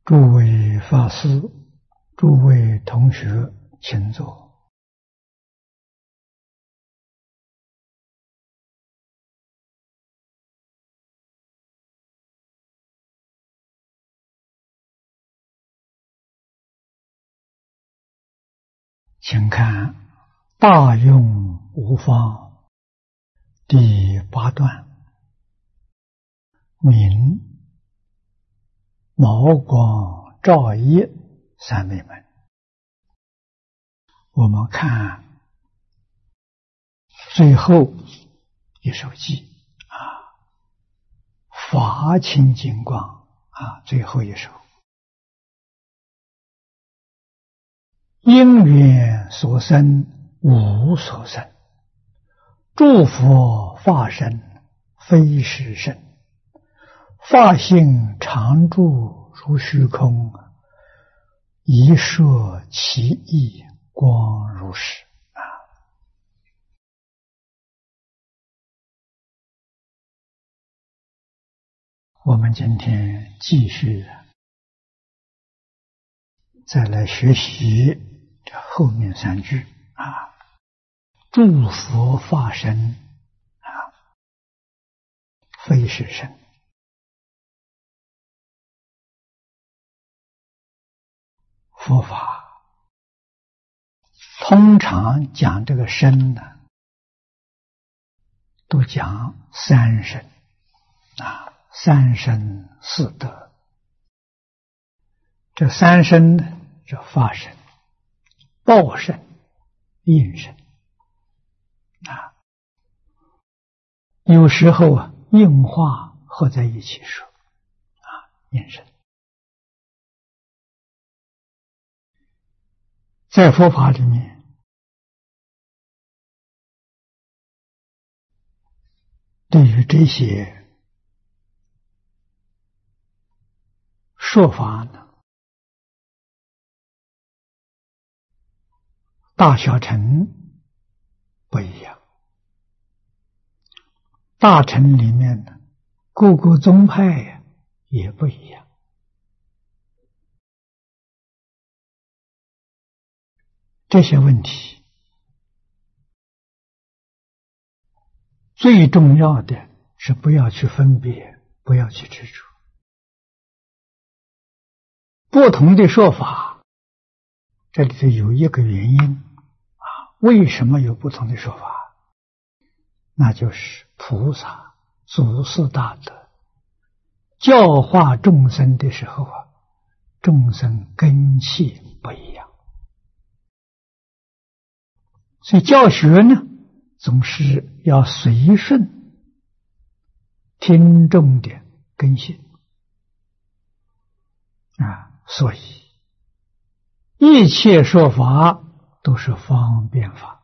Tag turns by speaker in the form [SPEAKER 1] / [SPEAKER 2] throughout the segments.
[SPEAKER 1] 诸位法师，诸位同学，请坐。请看《大用无方》第8段，明毛光照熠三昧门。我们看最后一首偈法清净光最后一首。因缘所生无所生，诸佛法身非实身，法性常住如虚空，一摄其意光如是我们今天继续再来学习这后面3句诸佛法身非实身。佛法通常讲这个身呢，都讲3身3身4德。这3身呢，是法身、报身、应身有时候应化合在一起说应身。在佛法里面，对于这些说法呢，大小乘不一样。大乘里面呢，各个宗派也不一样。这些问题最重要的是不要去分别，不要去执着。不同的说法，这里头有一个原因为什么有不同的说法？那就是菩萨祖师大德教化众生的时候众生根器不一样。所以教学呢，总是要随顺听众的根性所以一切说法都是方便法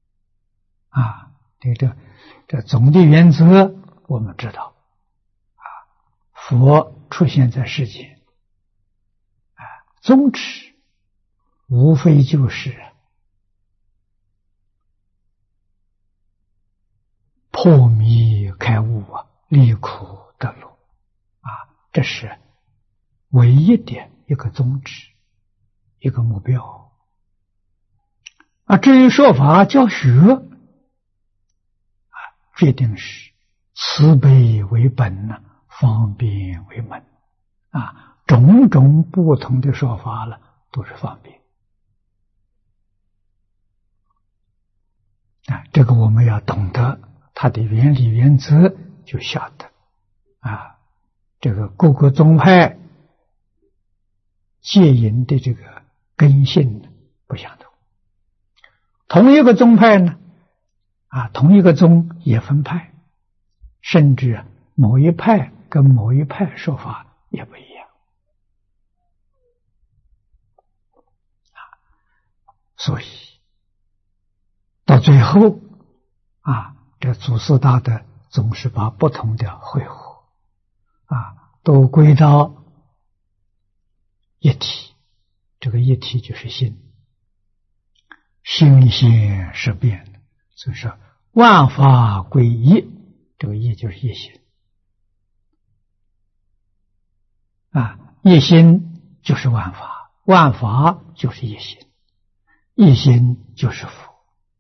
[SPEAKER 1] 这总的原则我们知道佛出现在世间宗旨无非就是破迷开悟离苦得乐这是唯一的一个宗旨，一个目标至于说法教学决定是慈悲为本方便为门种种不同的说法了都是方便这个我们要懂得它的原理原则，就晓得这个各个宗派戒引的这个根性不相同。同一个宗派呢同一个宗也分派，甚至某一派跟某一派说法也不一样所以到最后这祖师大德总是把不同的会合都归到一体。这个一体就是心，心性是变，所以说万法归一，这个一就是一心一心就是万法，万法就是一心，一心就是佛。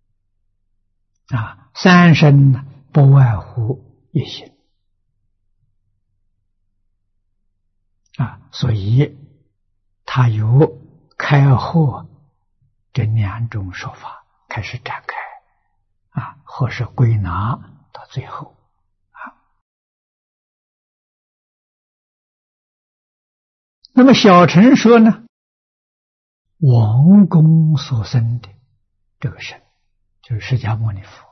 [SPEAKER 1] 三身呢，不外乎一心。所以他有开后这两种说法开始展开，或是归纳到最后。那么小乘说呢，王公所生的这个身，就是释迦牟尼佛。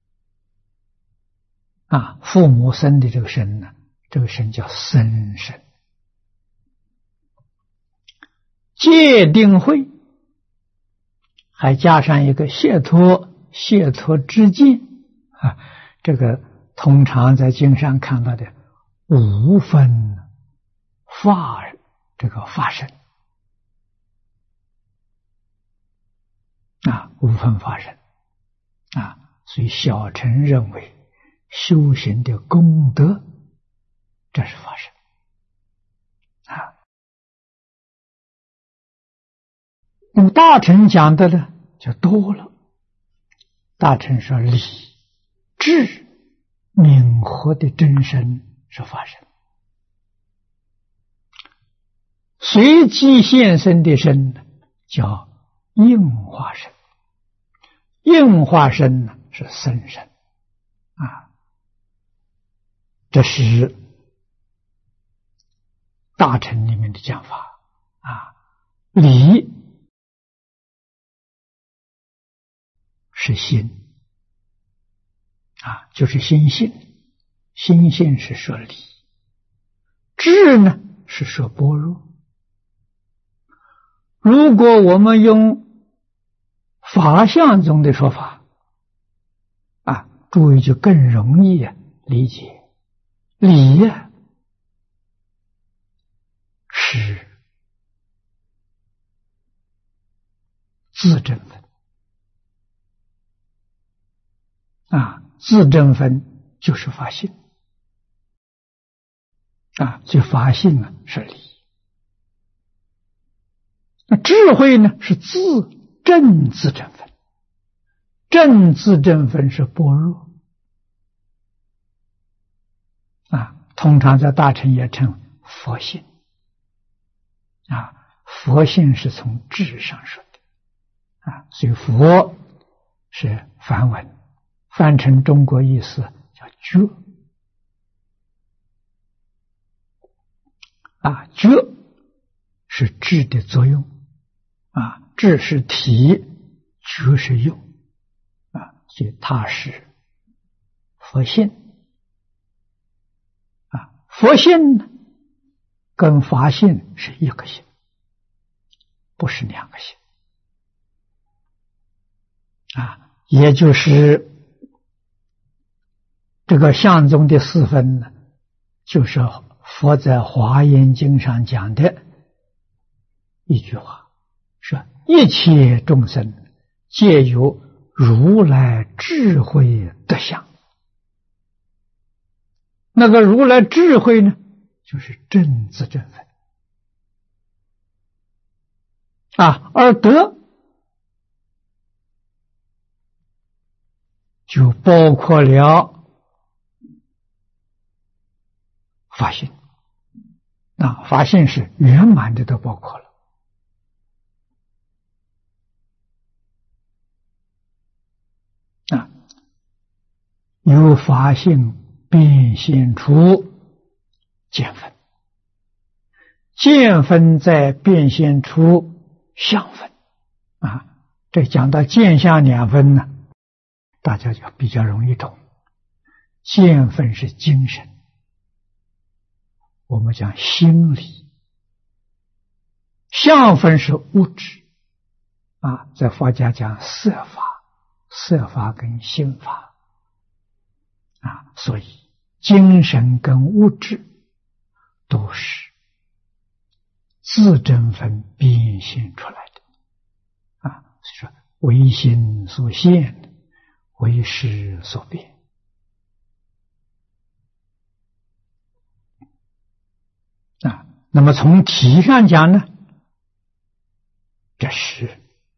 [SPEAKER 1] 父母生的这个身呢，这个身叫生身。戒定慧还加上一个解脱之见，这个通常在经上看到的无分法，这个法身无分法身所以小乘认为修行的功德，这是法身那么大乘讲的呢，就多了。大乘说理智明活的真身是法身，随机现身的身叫应化身，应化身呢是生身这是大乘里面的讲法理是心就是心性，心性是说理，智呢是说般若。如果我们用法相中的说法注意就更容易理解。理是自证分自证分就是法性所以法性是理。那智慧呢是自证自证分，证自证分是般若通常在大乘也称佛性佛性是从智上说的所以佛是梵文，翻成中国意思叫觉觉是智的作用智是体，觉是用所以它是佛性佛性跟法性是一个性，不是两个性也就是这个相中的四分呢，就是佛在华严经上讲的一句话，说一切众生皆有如来智慧德相。那个如来智慧呢，就是正自正分而德就包括了法性法性是圆满的都包括了由法性变现出见分，见分再变现出相分这讲到见相两分呢，大家就比较容易懂。见分是精神，我们讲心理；相分是物质在佛家讲色法，色法跟心法所以精神跟物质都是自证分变现出来的所以说为心所现，为识所变那么从体上讲呢， 这是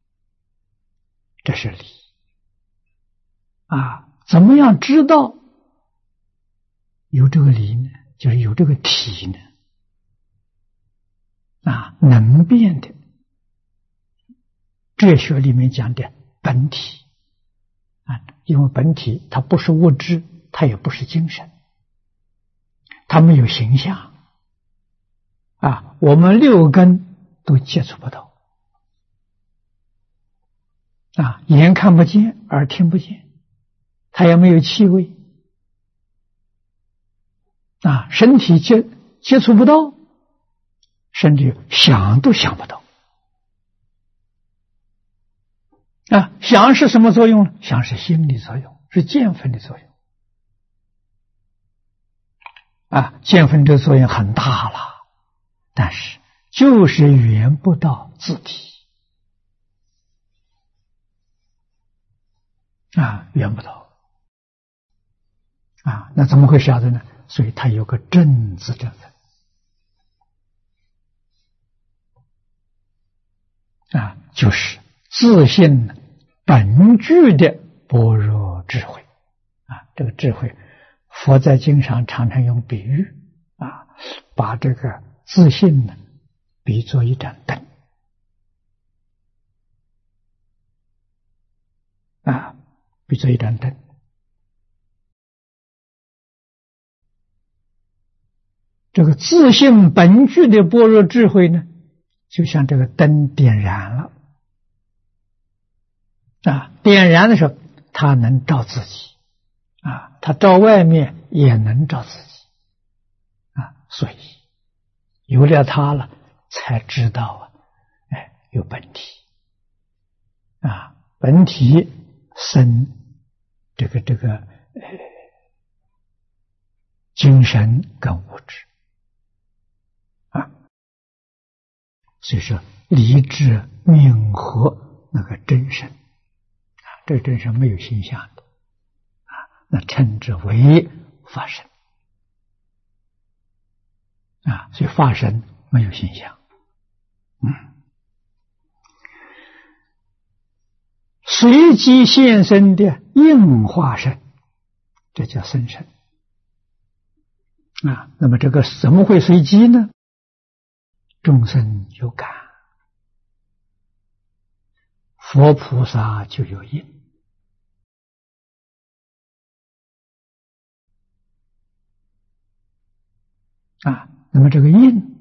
[SPEAKER 1] 理啊。怎么样知道有这个理呢？就是有这个体呢啊，能变的。哲学里面讲的本体啊，因为本体它不是物质，它也不是精神，它没有形象啊，我们六根都接触不到啊，眼看不见，耳听不见，它也没有气味啊，身体接触不到，甚至想都想不到啊。想是什么作用呢？想是心理作用，是见分的作用啊。见分的作用很大了，但是就是圆不到自体啊，圆不到啊。那怎么会晓得呢？所以它有个正字正分啊，就是自信本具的般若智慧啊。这个智慧，佛在经上常常用比喻啊，把这个自信呢比作一盏灯啊，比作一盏灯。这个自性本具的般若智慧呢，就像这个灯点燃了啊，点燃的时候，它能照自己啊，它照外面也能照自己啊，所以有了它了，才知道有本体啊，本体生这个精神跟物质啊，所以说理智命和那个真身啊，这个真身没有形象的啊，那称之为法身啊，所以法身没有形象。随机现身的应化身，这叫生身啊。那么这个怎么会随机呢？众生有感，佛菩萨就有应啊。那么这个应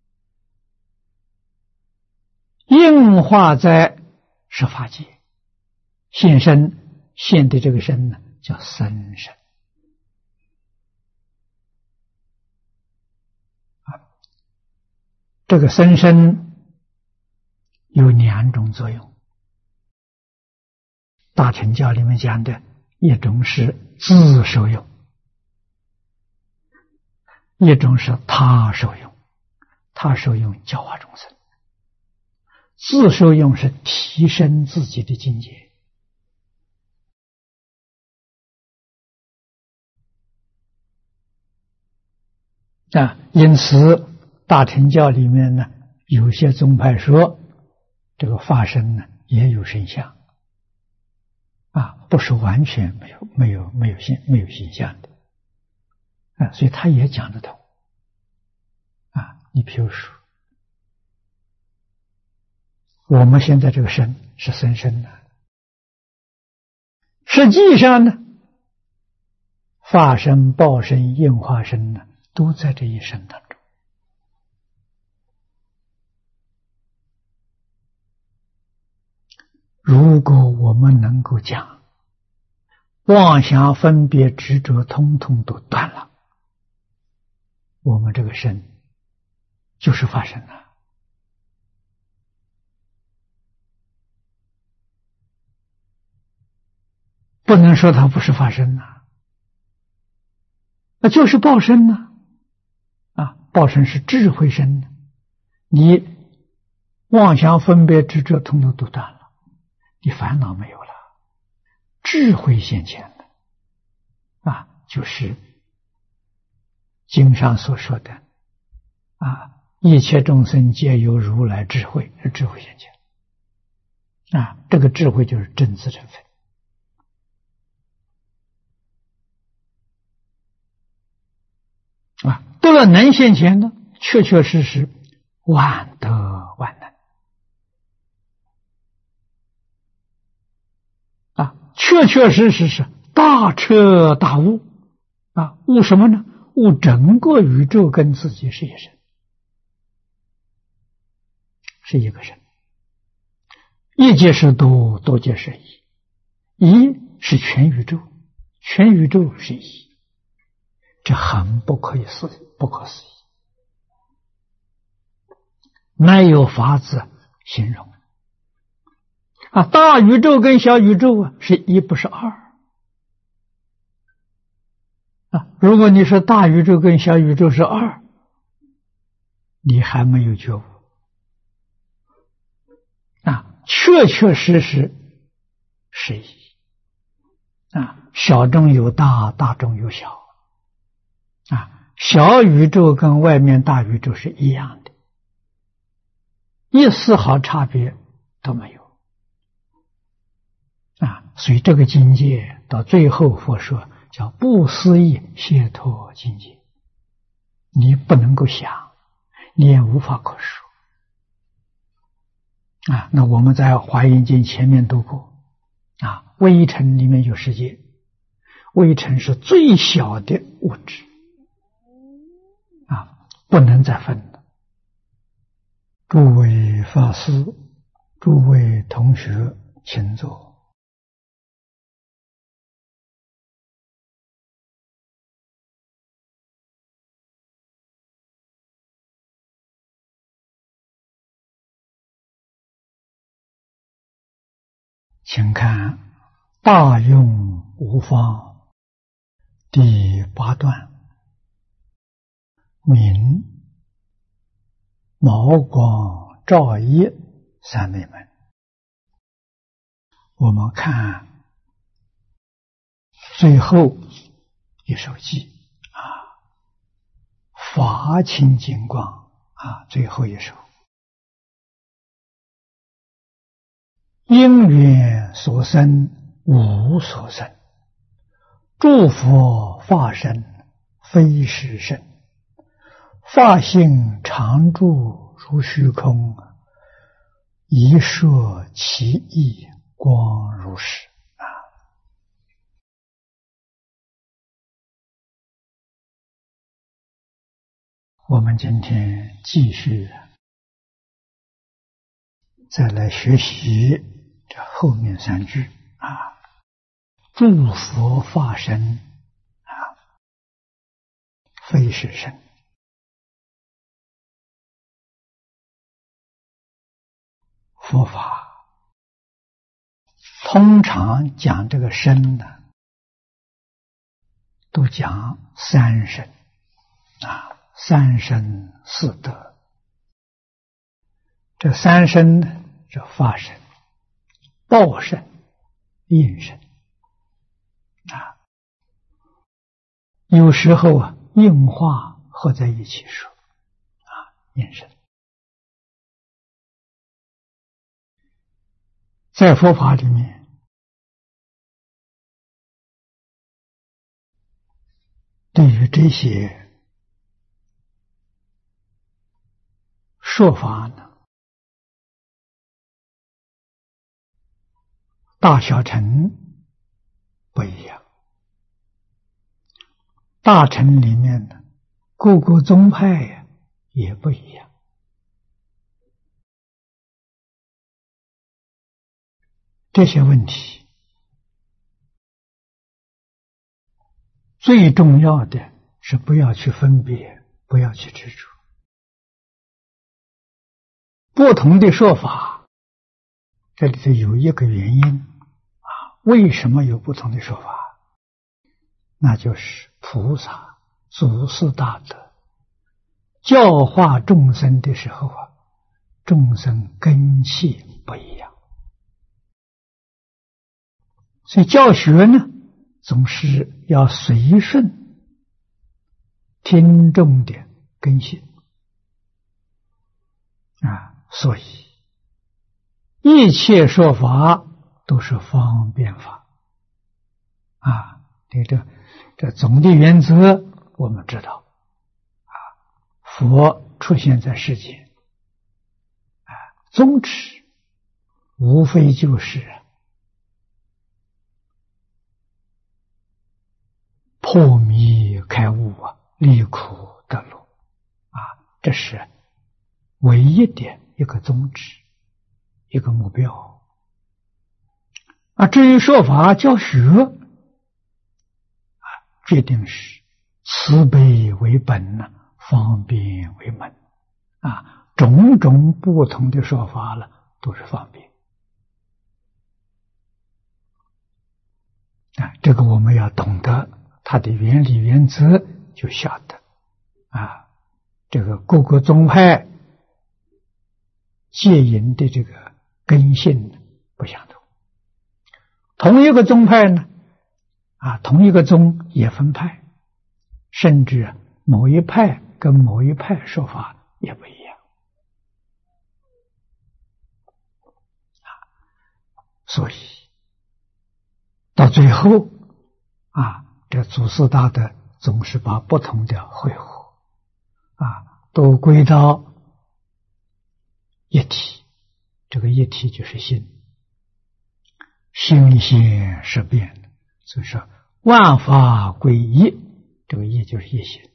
[SPEAKER 1] 化在十法界现身，现的这个身呢叫生身啊。这个生身有两种作用，大乘教里面讲的一种是自受用，一种是他受用。他受用教化众生，自受用是提升自己的境界啊。因此大乘教里面呢，有些宗派说这个法身呢也有身相啊，不是完全没有形象的啊，所以他也讲得通啊。你比如说我们现在这个身是生身的，实际上呢法身、报身、应化身呢都在这一生当中。如果我们能够讲妄想分别执着通通都断了，我们这个身就是法身了。不能说它不是法身呐，那就是报身呐啊，报身是智慧身呢，你妄想分别执着通通都断了，你烦恼没有了，智慧现前了啊，就是经上所说的啊，一切众生皆有如来智慧，是智慧现前这个智慧就是正知成分。得了能现前呢，确确实实万德万能确确实实是大彻大悟悟什么呢？悟整个宇宙跟自己是一身，是一个身。一即是多，多即是一，一是全宇宙，全宇宙是一，这很不可思议，不可思议，没有法子形容大宇宙跟小宇宙是一，不是二如果你说大宇宙跟小宇宙是二，你还没有觉悟确确实实是一小中有大，大中有小小宇宙跟外面大宇宙是一样的，一丝毫差别都没有所以这个境界到最后佛说叫不思议解脱境界，你不能够想，你也无法可说那我们在华严经前面读过微尘里面有世界，微尘是最小的物质不能再分了。诸位法师，诸位同学，请坐。请看大用无方第8段，明毛光照一三昧门。我们看最后一首偈法清净光最后一首。因缘所生无所生，诸佛法身非实身，法性常住如虚空，一摄其意光如是我们今天继续再来学习这后面3句诸佛法身非实身。佛法通常讲这个身呢，都讲3身3身4德。这3身呢，是法身、报身、应身有时候应化合在一起说应身。在佛法里面，对于这些说法呢，大小乘不一样。大乘里面呢，各个宗派也不一样。这些问题最重要的是不要去分别，不要去执着。不同的说法，这里头有一个原因为什么有不同的说法？那就是菩萨祖师大德教化众生的时候众生根器不一样，所以教学呢，总是要随顺听众的根性所以一切说法都是方便法啊。这总的原则我们知道啊，佛出现在世间啊，宗旨无非就是破迷开悟啊，离苦得乐啊，这是唯一的一个宗旨，一个目标啊。至于说法教学啊，决定是慈悲为本呢，方便为门啊，种种不同的说法了，都是方便啊。这个我们要懂得它的原理原则，就晓得啊，这个各个宗派戒淫的这个根性不相同。同一个宗派呢，啊，同一个宗也分派，甚至某一派跟某一派说法也不一样啊。所以到最后啊，这祖师大德总是把不同的会合啊，都归到一体。这个一体就是心，心性是变的，所以说万法归一，这个一就是一心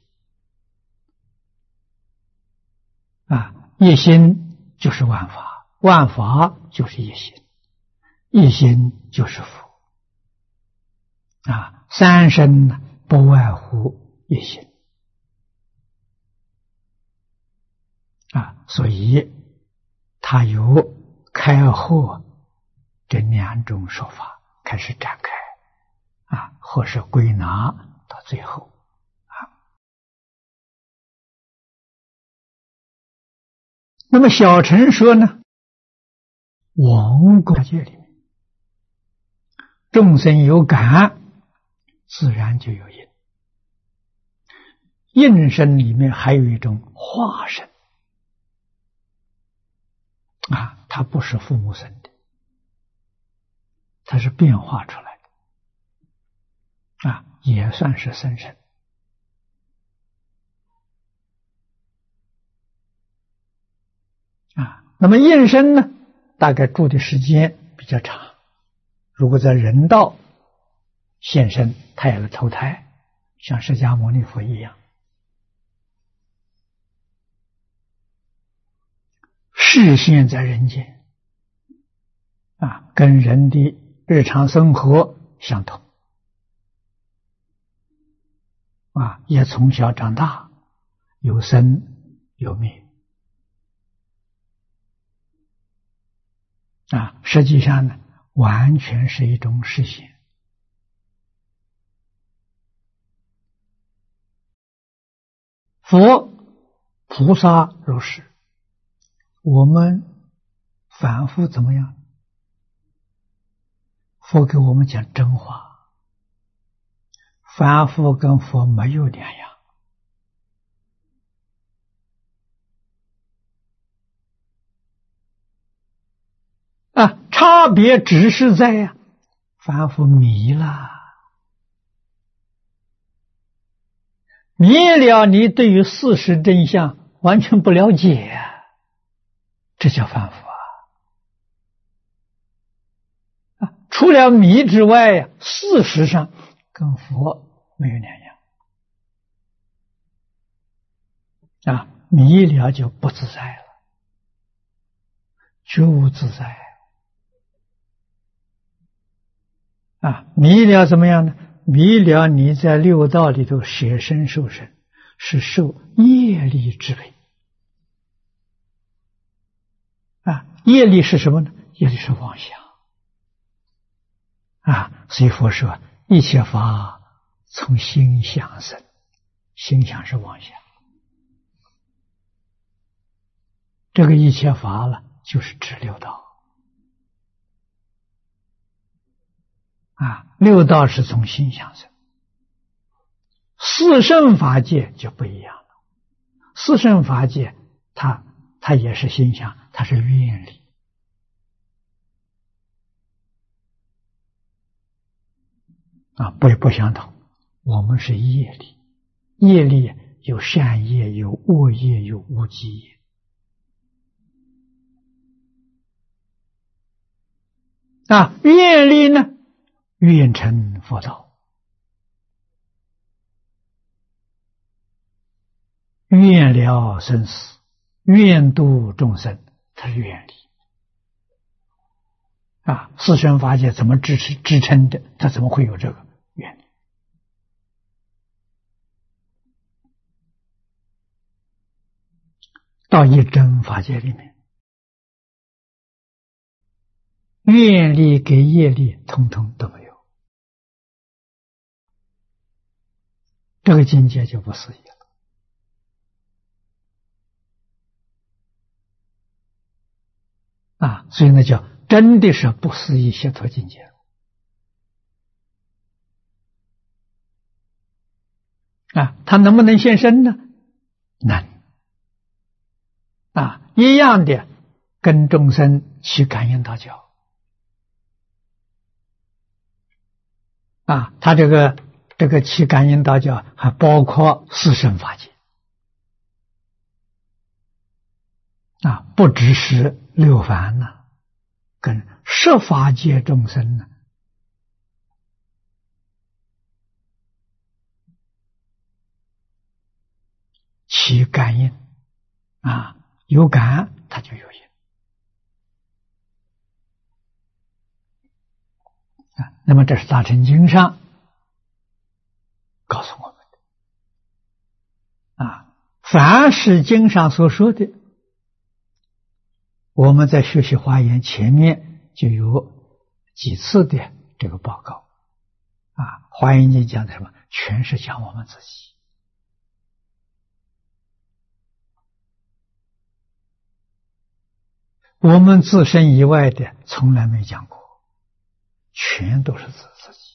[SPEAKER 1] 啊，一心就是万法，万法就是一心，一心就是佛啊，三身呢不外乎一心啊，所以它有开后这两种说法开始展开啊，或是归纳到最后啊。那么小乘说呢，王公界里面众生有感，自然就有因。应身里面还有一种化身啊，它不是父母生的，它是变化出来的啊，也算是生身啊。那么应身呢，大概住的时间比较长，如果在人道现身，他也来投胎，像释迦牟尼佛一样，示现在人间啊，跟人的日常生活相同啊，也从小长大，有生有灭啊，实际上呢，完全是一种实现。佛菩萨如是，我们反复怎么样？佛给我们讲真话，反复跟佛没有两样啊，差别只是在呀，反复迷了，迷了，你对于事实真相完全不了解啊，这叫反复啊！除了迷之外呀，事实上跟佛没有两样啊，迷了就不自在了，觉悟自在啊，迷了怎么样呢？迷了你在六道里头舍身受身，是受业力支配啊，业力是什么呢？业力是妄想啊，所以佛说一切法从心想生，心想是妄想，这个一切法了就是指六道啊，六道是从心想生，四圣法界就不一样了。四圣法界它也是心想，它是愿力不相同。我们是业力，业力有善业，有恶业，有无记业。愿力呢？愿成佛道，愿了生死，愿度众生，它是愿力。四圣法界怎么支撑的？它怎么会有这个愿力？到一真法界里面，愿力跟业力通通都没有，这个境界就不思议了。所以呢，叫真的是不思议解脱境界。他能不能现身呢？能。一样的跟众生去感应道交。他这个去感应道交还包括四圣法界。不只是六凡呢，跟十法界众生呢，起感应。有感它就有应。那么这是大乘经上告诉我们的。凡是经上所说的，我们在学习华严前面就有几次的这个报告。华严经讲的什么？全是讲我们自己。我们自身以外的从来没讲过，全都是自己。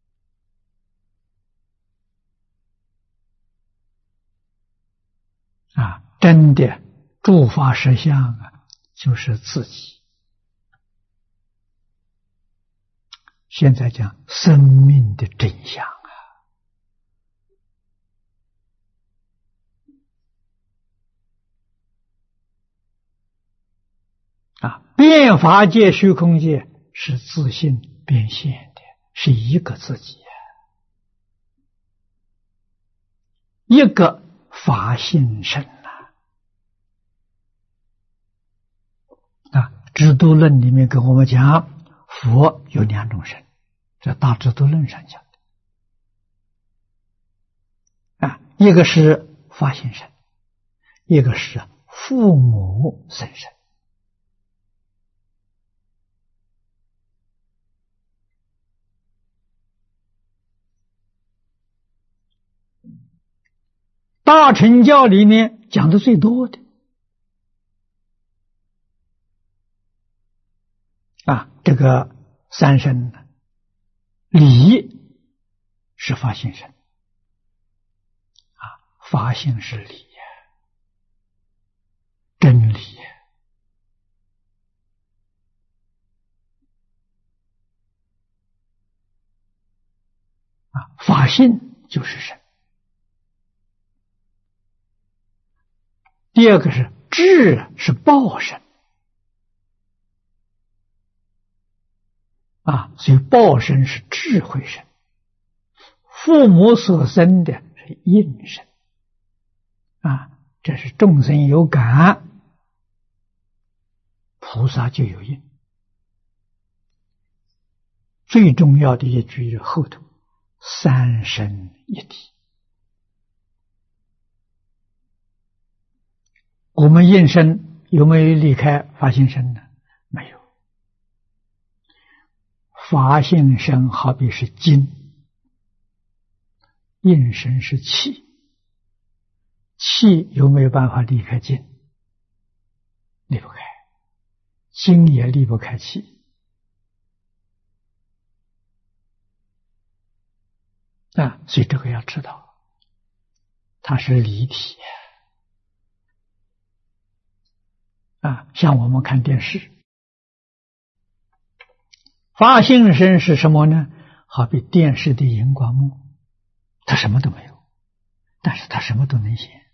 [SPEAKER 1] 真的诸法实相就是自己。现在讲生命的真相变法界、虚空界是自性变现的，是一个自己一个法性身制度论里面跟我们讲，佛有两种身，这大制度论上讲的。一个是法性身，一个是父母生身。大乘教里面讲的最多的这个三身理是法性身法性是理真理法性就是身。第二个是智，是报身所以报身是智慧身，父母所生的是应身这是众生有感，菩萨就有应。最重要的一句后头，三身一体。我们应身有没有离开法性身呢？没有。法性身好比是金，应身是气，气有没有办法离开金？离不开，金也离不开气所以这个要知道，它是离体像我们看电视，法性身是什么呢？ 好比电视的荧光幕，它什么都没有，但是它什么都能显。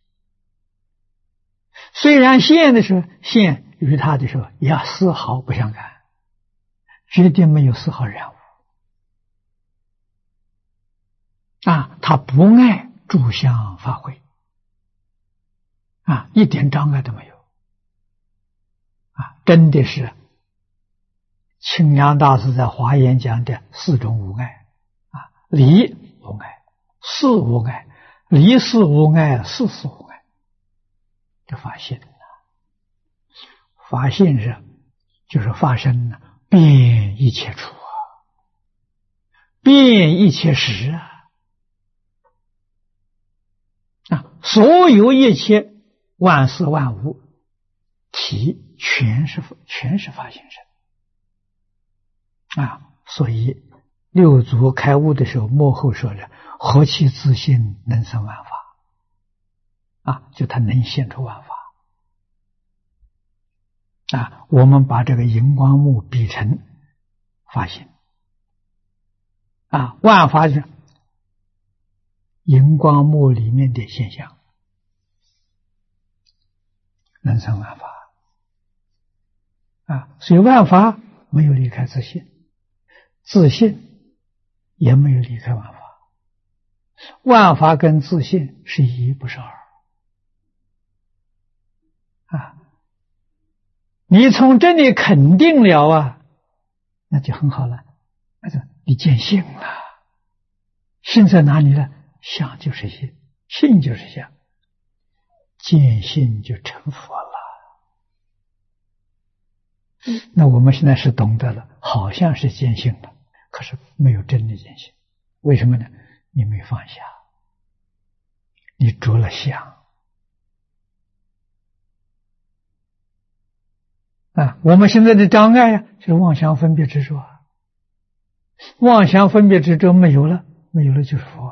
[SPEAKER 1] 虽然现的时候，现与它的时候也丝毫不相干，绝对没有丝毫染污。它不碍诸相法会，一点障碍都没有。真的是清凉大师在华严讲的四种无碍，离无碍，事无碍，离事无碍，事事无碍。这法性法性就是法身遍一切处遍一切时所有一切万事万物体全是法性身所以六祖开悟的时候幕后说了，何其自性能生万法就他能现出万法我们把这个荧光幕比成法性万法就是荧光幕里面的现象，能生万法所以万法没有离开自性，自性也没有离开万法，万法跟自性是一不是二你从这里肯定了那就很好了，那就你见性了。性在哪里呢？相就是性，性就是相，见性就成佛了。那我们现在是懂得了，好像是见性了，可是没有真的见性。为什么呢？你没放下，你着了相我们现在的障碍就是妄想分别执着妄想分别执着没有了，没有了就是佛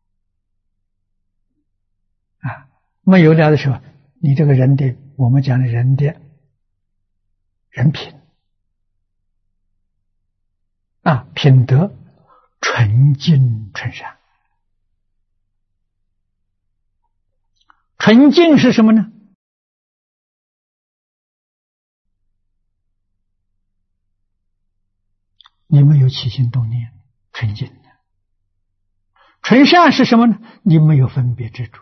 [SPEAKER 1] 没有了的时候，你这个人的，我们讲的人的人品品德纯净纯善。纯净是什么呢？你没有起心动念，纯净的。纯善是什么呢？你没有分别执着，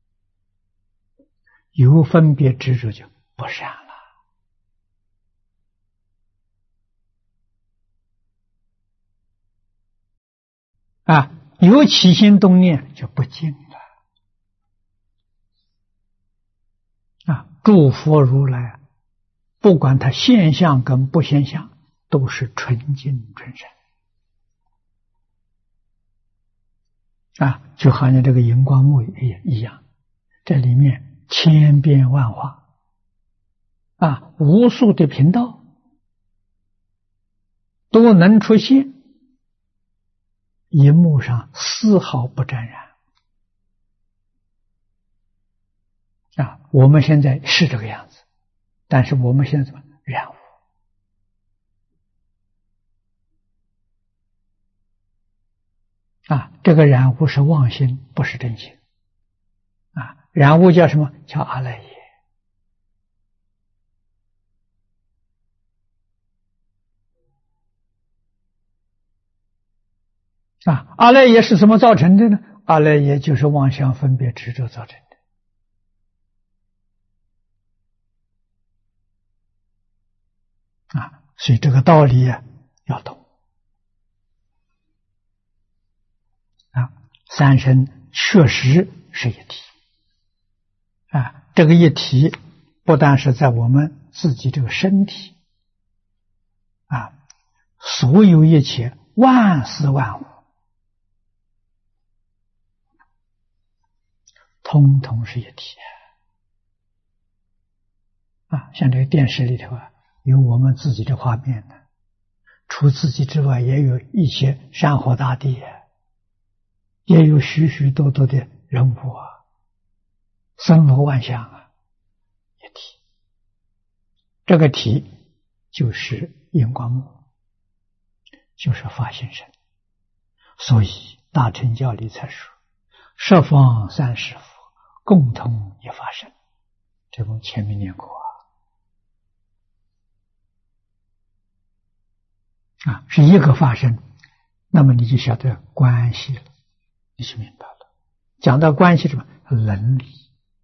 [SPEAKER 1] 有分别执着就不善了有起心动念就不净了诸佛如来不管他现象跟不现象，都是纯净纯善就好像这个荧光幕也一样，这里面千变万化无数的频道都能出现，荧幕上丝毫不沾染我们现在是这个样子，但是我们现在怎么染污这个染污是妄心，不是真心染污叫什么？叫阿赖耶阿赖耶是怎么造成的呢？阿赖耶就是妄想分别执着造成的所以这个道理要懂三身确实是一体这个一体不但是在我们自己这个身体所有一切万事万物通通是一体像这个电视里头有我们自己的画面呢，除自己之外也有一些山河大地也有许许多多的人物森罗万象一体，这个体就是荧光幕，就是法性身所以大乘教里才说十方三世佛共同一法身，这我前面念过是一个法身，那么你就晓得关系了，你就明白了。讲到关系什么？伦理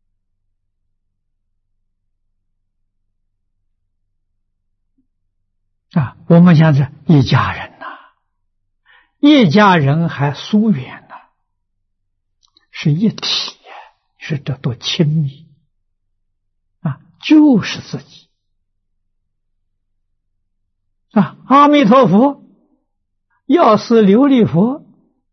[SPEAKER 1] 我们像是一家人一家人还疏远是一体是这多亲密就是自己阿弥陀佛，药师琉璃佛，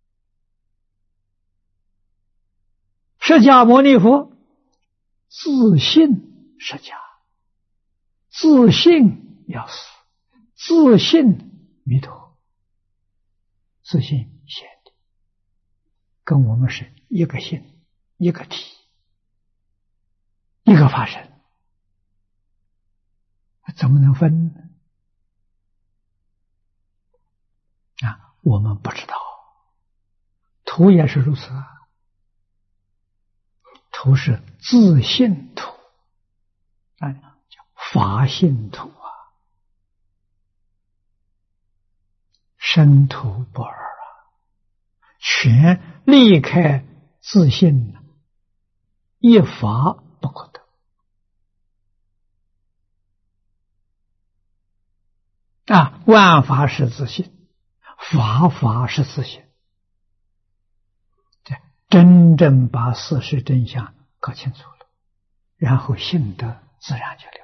[SPEAKER 1] 释迦牟尼佛，自信释迦，自信药师，自信弥陀，自信显的，跟我们是一个性，一个体，一个法身，怎么能分呢？我们不知道，图也是如此图是自性图叫法性图身图不二全离开自性，一法不可得万法是自性，法是自性，真正把事实真相搞清楚了，然后性德自然就流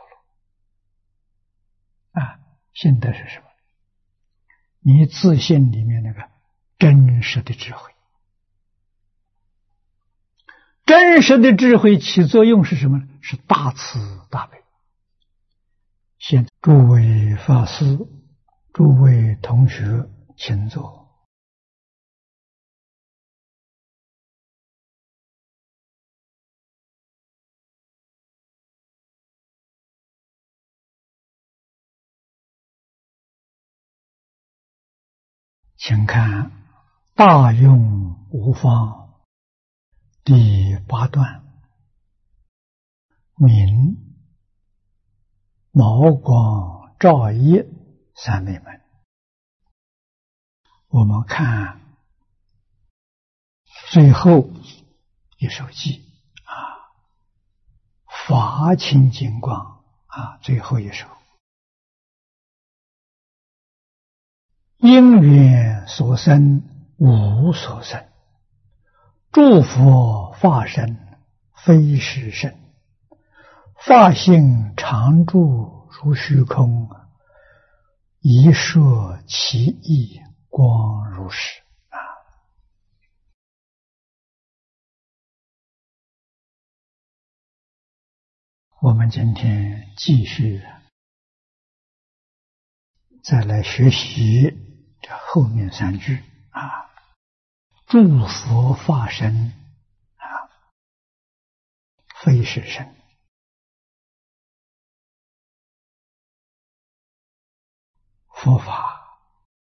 [SPEAKER 1] 露性德是什么？你自信里面那个真实的智慧，真实的智慧起作用是什么？是大慈大悲。现诸位法师，诸位同学，请坐。请看大用无方第8段，明毛光照熠三昧门。我们看最后一首偈法清净光最后一首。因缘所生无所生，诸佛法身非实身，法性常住如虚空，一摄其意光如是我们今天继续再来学习这后面3句诸佛法身非实身。佛法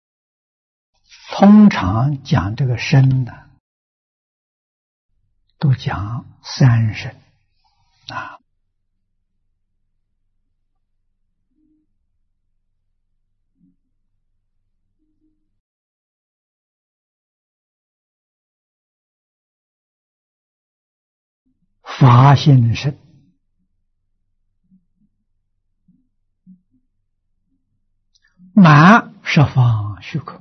[SPEAKER 1] 通常讲这个身都讲3身法性身、满十方虚空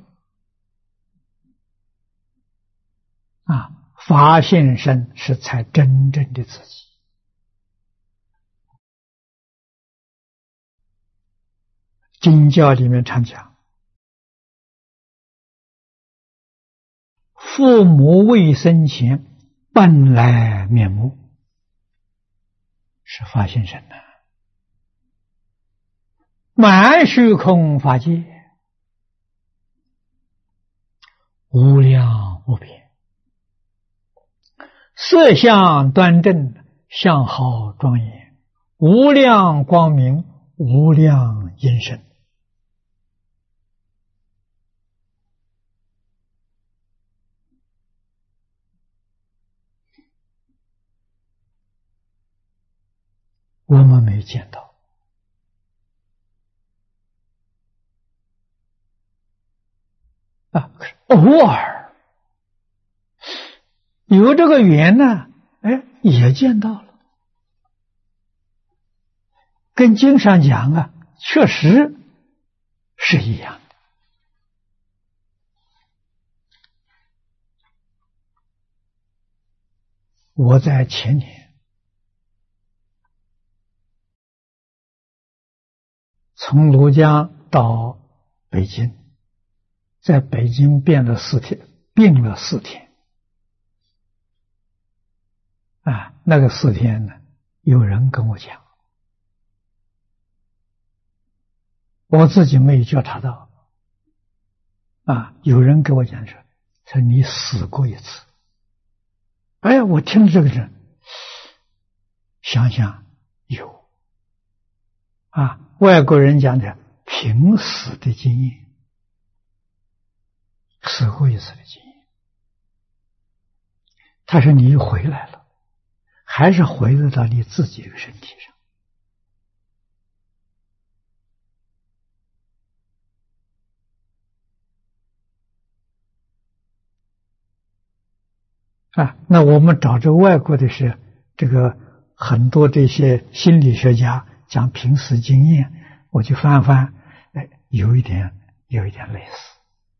[SPEAKER 1] 法性身是才真正的自己。经教里面常讲，父母未生前本来面目，是法性身满虚空法界，无量无边，色相端正，相好庄严，无量光明，无量音声。 我们没见到。可是偶尔有这个缘呢，也见到了。跟经上讲啊，确实是一样的。我在前年从庐江到北京，在北京病了4天。那个4天呢，有人跟我讲，我自己没有觉察到。有人跟我讲说你死过一次。我听这个人，想想有。外国人讲的濒死的经验，死过一次的经验。他说你回来了，还是回得到你自己的身体上。那我们找这外国的是这个很多这些心理学家讲濒死经验，我去翻翻，有一点类似。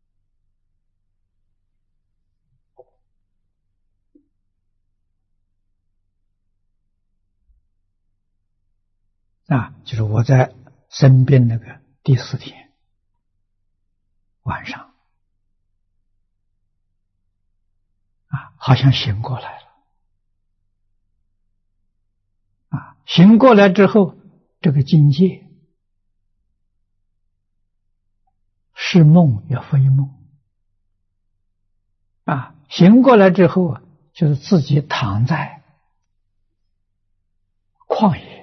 [SPEAKER 1] 就是我在生病那个第4天晚上，好像醒过来了。醒过来之后，这个境界是梦也非梦。醒过来之后就是自己躺在旷野。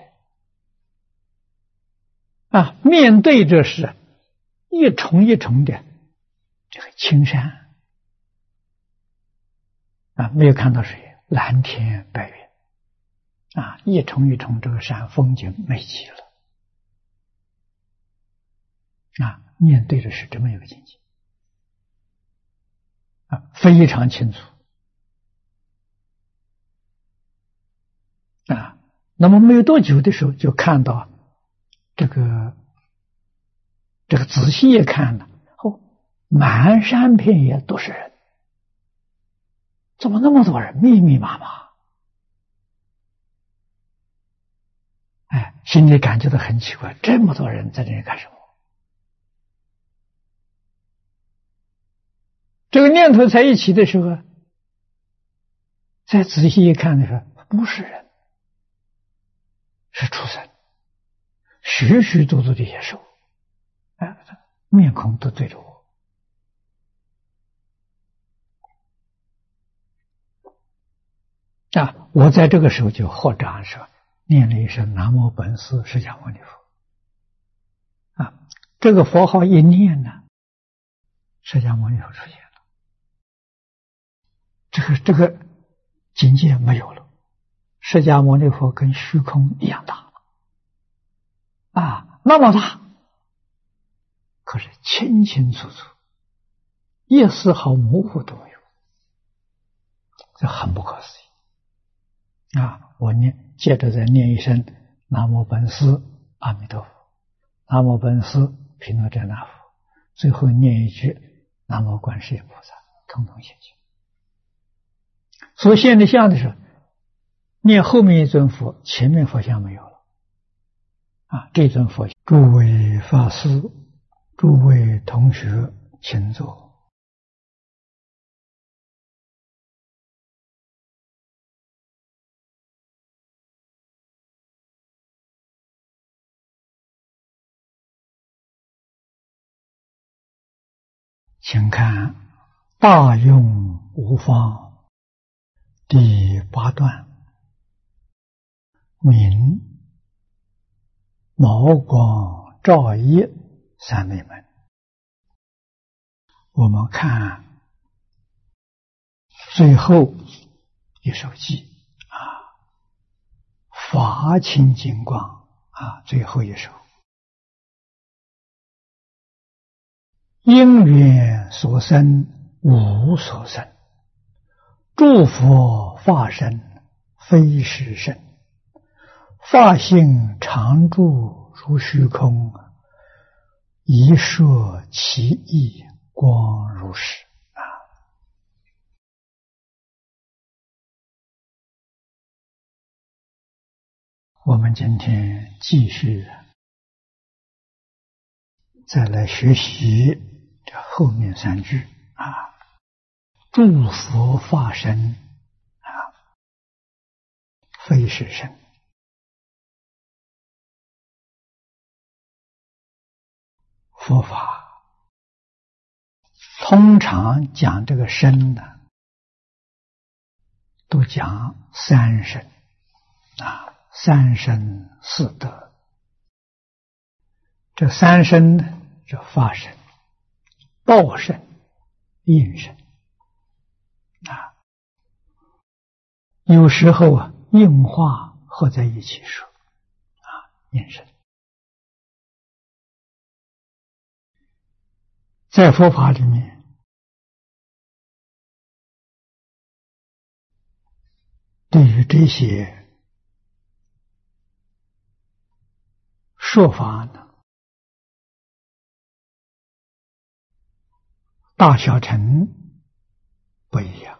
[SPEAKER 1] 面对着是一重一重的这个青山。没有看到谁，蓝天白云。一重一重这个山，风景美极了。面对的是这么一个境界。非常清楚。那么没有多久的时候，就看到这个仔细一看呢，满山遍野都是人，怎么那么多人，密密麻麻？心里感觉到很奇怪，这么多人在这里干什么？这个念头才一起的时候，再仔细一看的时候，不是人，是畜生，许许多多的野兽，面孔都对着我。我在这个时候就合掌说，念了一声南无本师释迦牟尼佛。这个佛号一念呢，释迦牟尼佛出现了。这个境界没有了，释迦牟尼佛跟虚空一样大。那么大，可是清清楚楚，一丝毫模糊都没有，这很不可思议。我接着再念一声南无本师阿弥陀佛，南无本师毗卢遮那佛，最后念一句南无观世音菩萨，统统现前。所现的相的时候，念后面一尊佛，前面佛像没有了。这尊佛，诸位法师，诸位同学，请坐。请看大用无方第8段，明毛光照一三昧门。我们看最后一首偈， 法清净光啊，最后一首。因缘所生无所生，诸佛法身非实身，法性常住如虚空，一摄其意光如是啊。我们今天继续再来学习这后面3句啊，诸佛法身啊，非实身。佛法通常讲这个身呢，都讲3身啊，3身4德。这3身呢，这法身、报身、应身啊，有时候啊，应化合在一起说啊，应身。在佛法里面，对于这些说法呢，大小乘不一样。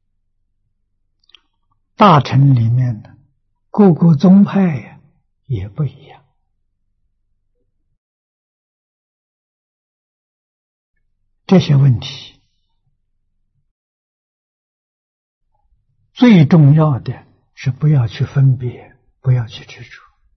[SPEAKER 1] 大乘里面呢，各个宗派呀也不一样。这些问题最重要的是不要去分别，不要去执着。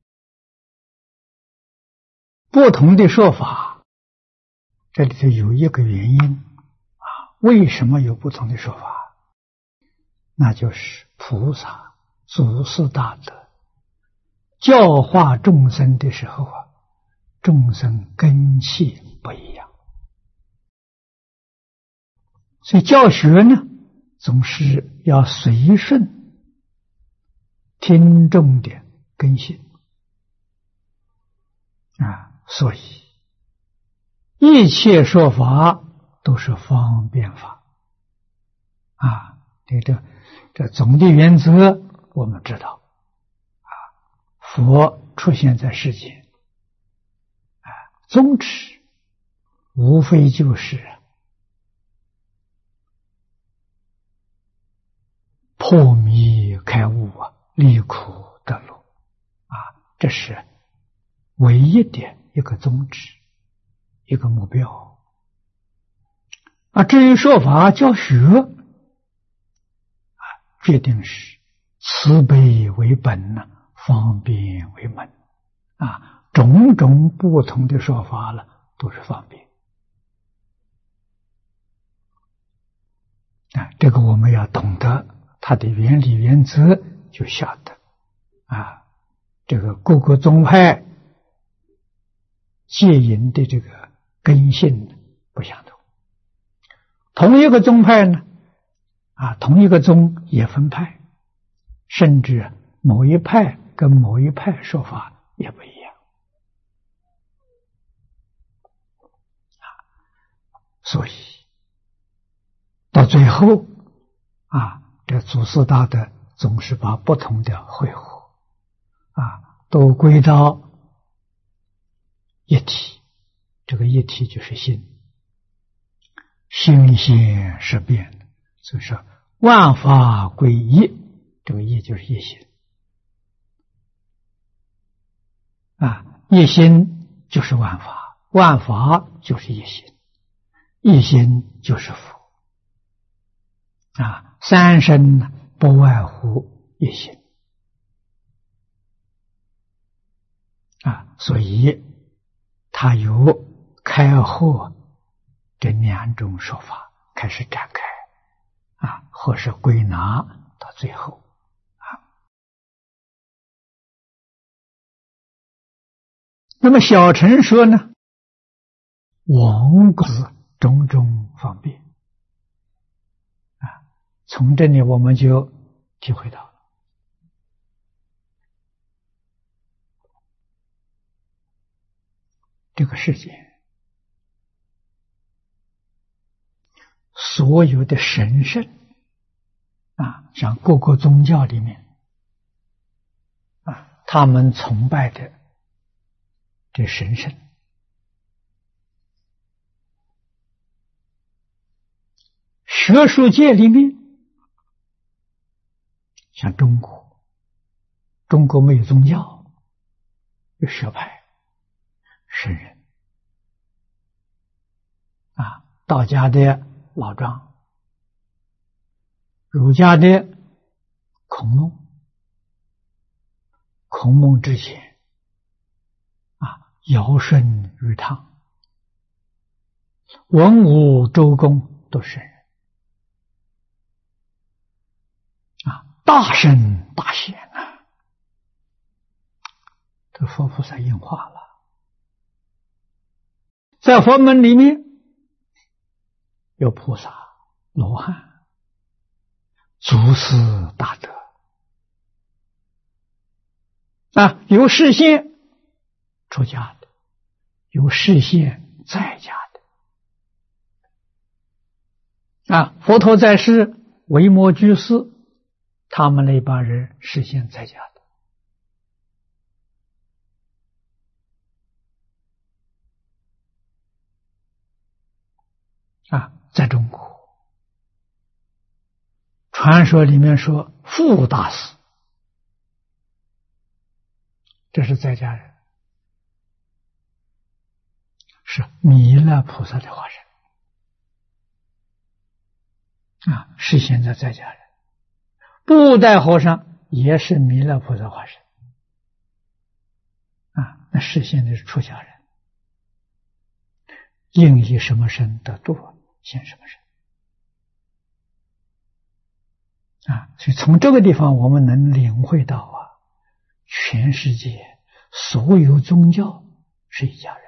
[SPEAKER 1] 不同的说法，这里头有一个原因啊，为什么有不同的说法？那就是菩萨祖师大德教化众生的时候啊，众生根器不一样。所以教学呢，总是要随顺听众的根性啊，所以一切说法都是方便法啊。这总的原则我们知道啊，佛出现在世间啊，宗旨无非就是破迷开悟啊，离苦得乐啊，这是唯一的一个宗旨，一个目标啊。至于说法教学啊，决定是慈悲为本呢，方便为门啊，种种不同的说法了，都是方便啊。这个我们要懂得它的原理原则，就晓得啊，这个各个宗派戒引的这个根性不相同。同一个宗派呢，啊，同一个宗也分派，甚至某一派跟某一派说法也不一样啊。所以到最后啊，这祖师大德总是把不同的会合啊，都归到一体。这个一体就是心，心现识变，所以说万法归一，这个一就是一心啊，一心就是万法，万法就是一心，一心就是佛啊。3身呢，不外乎一心啊，所以它有开后这2种说法开始展开啊，或是归纳到最后啊。那么小乘说呢，王子种种方便啊，从这里我们就体会到了这个世界所有的神圣像各个宗教里面他们崇拜的这神圣，学术界里面，像中国没有宗教，有学派、圣人道家的老庄，儒家的孔孟之前尧舜禹汤，文武周公都是圣人大圣大贤这佛菩萨应化了。在佛门里面有菩萨、罗汉、祖师大德有示现出家的，有示现在家的佛陀在世，维摩居士他们那帮人示现在家的在中国传说里面说富大师，这是在家人，是弥勒菩萨的化身示现在家人。布袋和尚也是弥勒菩萨化身那示现的是出家人，应以什么身得度，现什么身所以从这个地方我们能领会到全世界所有宗教是一家人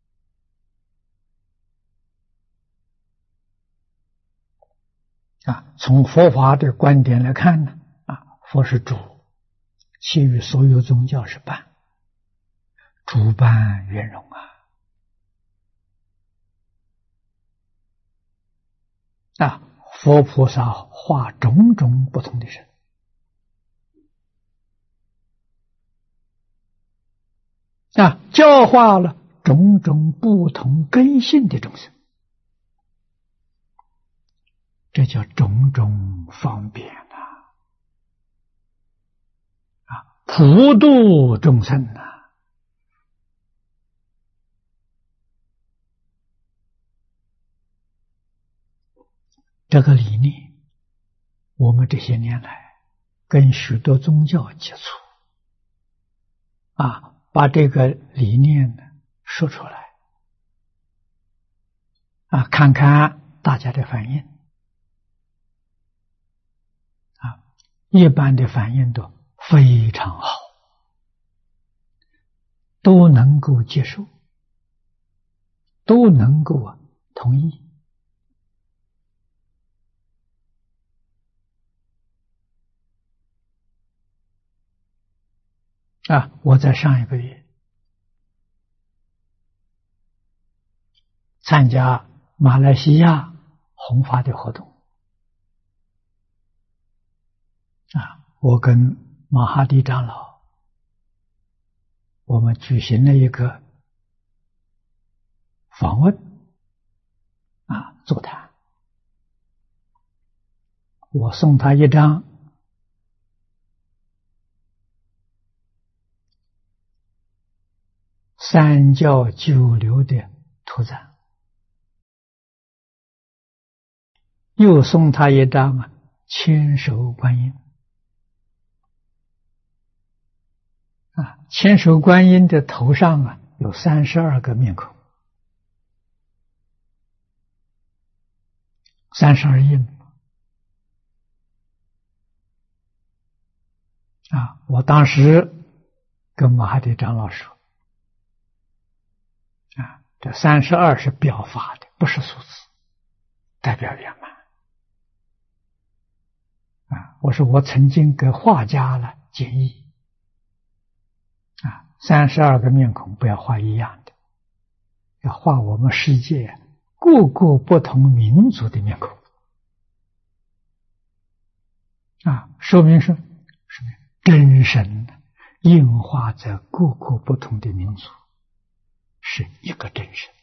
[SPEAKER 1] 从佛法的观点来看呢佛是主，其余所有宗教是伴，主伴圆融佛菩萨化种种不同的身教化了种种不同根性的众生，这叫种种方便普度众生这个理念我们这些年来跟许多宗教接触把这个理念说出来看看大家的反应一般的反应都非常好，都能够接受，都能够同意我在上一个月参加马来西亚弘法的活动我跟马哈蒂长老我们举行了一个访问座谈，我送他一张三教九流的图赞，又送他一张千手观音千手观音的头上有32个面孔，32印我当时跟马哈蒂长老说这32是表法的，不是数字，代表圆满我说我曾经给画家了建议32个面孔不要画一样的要画我们世界各个不同民族的面孔说明是真神映化在各个不同的民族，是一个真神。